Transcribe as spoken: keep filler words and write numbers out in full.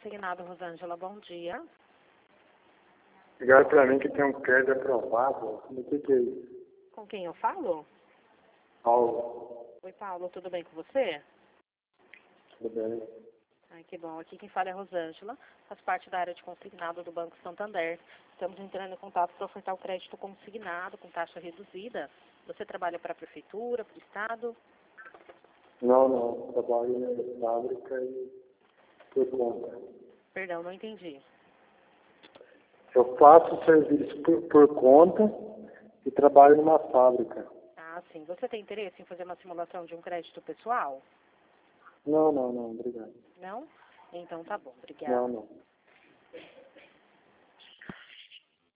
consignado, Rosângela. Bom dia. Ligaram para mim que tem um crédito aprovado. O que, que é isso? Com quem eu falo? Paulo. Oi, Paulo. Tudo bem com você? Tudo bem? Ai, que bom. Aqui quem fala é a Rosângela. Faz parte da área de consignado do Banco Santander. Estamos entrando em contato para ofertar o crédito consignado com taxa reduzida. Você trabalha para a Prefeitura, para o Estado? Não, não. Trabalho em fábrica e por conta. Perdão, não entendi. Eu faço serviço por, por conta e trabalho numa fábrica. Ah, sim. Você tem interesse em fazer uma simulação de um crédito pessoal? Não, não, não. Obrigado. Não? Então tá bom. Obrigada. Não, não.